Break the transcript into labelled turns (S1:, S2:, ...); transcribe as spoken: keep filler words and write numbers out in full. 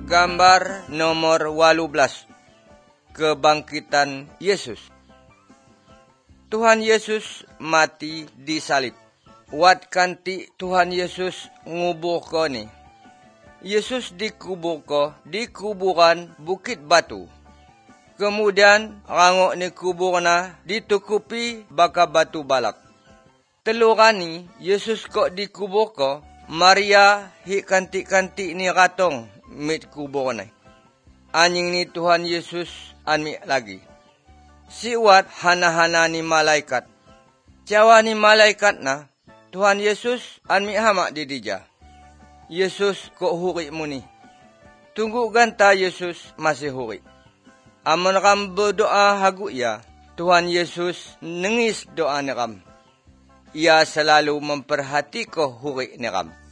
S1: Gambar nomor delapan belas. Kebangkitan Yesus. Tuhan Yesus mati di salib. Wat kanti Tuhan Yesus ngubur ko ni. Yesus dikubur ko di kuburan Bukit Batu. Kemudian rangok ni kuburna ditukupi baka batu balak. Telurani Yesus kok dikubur ko, Maria hi kanti-kanti ni ratong mit kubur na. Anying ni Tuhan Yesus anmi lagi. Siwat hana-hana ni malaikat. Jawa ni malaikat na, Tuhan Yesus anmi hamak di dija. Yesus kok huri muni. Tunggu ganta Yesus masih huri. Amun ram berdoa hagu ya, Tuhan Yesus nengis doa ni ram. Ia selalu memperhati ko huri ni ram.